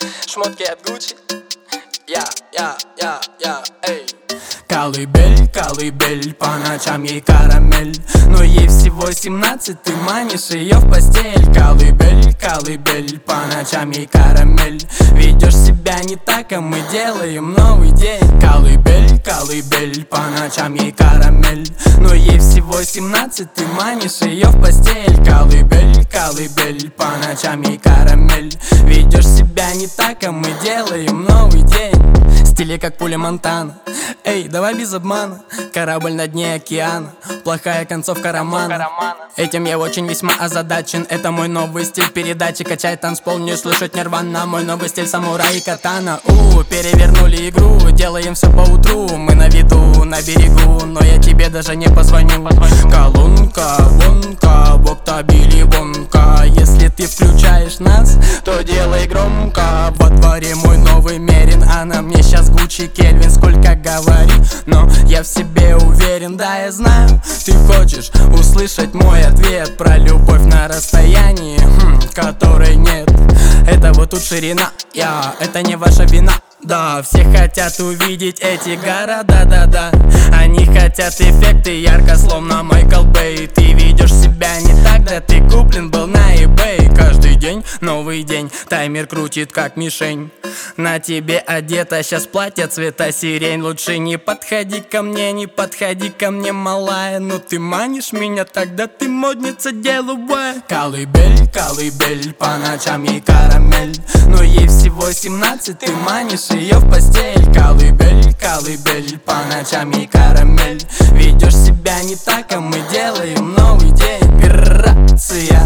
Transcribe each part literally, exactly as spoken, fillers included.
шмотки от Гуччи. Я, я, я, я, эй. Колыбель, колыбель, по ночам ей карамель, но ей всего семнадцать, ты манишь ее в постель. Колыбель, колыбель, по ночам ей карамель, ведешь себя не так, а мы делаем новый день. Колыбель, колыбель, по ночам ей карамель, но ей всего семнадцать, ты манишь ее в постель. Колыбель, колыбель, по ночам ей карамель, ведешь себя не так, а мы делаем новый день. Стили как пуля Монтана, эй, давай без обмана. Корабль на дне океана, плохая концовка романа. Этим я очень весьма озадачен. Это мой новый стиль передачи. Качай танцпол, не слышать нирвана. Мой новый стиль самурай и катана. У, перевернули игру, делаем все по утру. Мы на виду, на берегу, но я тебе даже не позвоню. Колонка, вонка, воктабили вонка. Если ты включаешь нас, то делай громко. Во дворе мой новый мерин, а на мне сейчас Гуччи Кельвин. Сколько говори, но я в себе уверен. Да, я знаю, ты хочешь услышать мой ответ про любовь на расстоянии, хм, которой нет. Это вот тут ширина, я, это не ваша вина. Да, все хотят увидеть эти города, да-да. Они хотят эффекты ярко, словно Майкл Бэй. Ты ведешь себя не так, да ты куплен был на eBay. Каждый день новый день, таймер крутит как мишень. На тебе одета сейчас платье цвета сирень. Лучше не подходи ко мне, не подходи ко мне, малая. Ну ты манишь меня, тогда ты модница деловая. Колыбель, колыбель, по ночам ей карамель, но ей всего семнадцать, ты манишь ее в постель. Колыбель, колыбель, по ночам ей карамель, ведешь себя не так, а мы делаем новый день. Грация,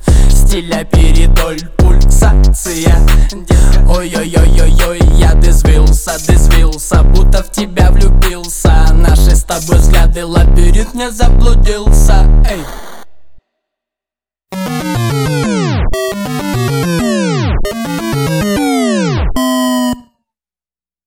стиля передоль, пульсация. Ой-ой-ой-ой-ой, я дозвился, дозвился, будто в тебя влюбился. Наши с тобой взгляды, лабиринт, не заблудился. Эй.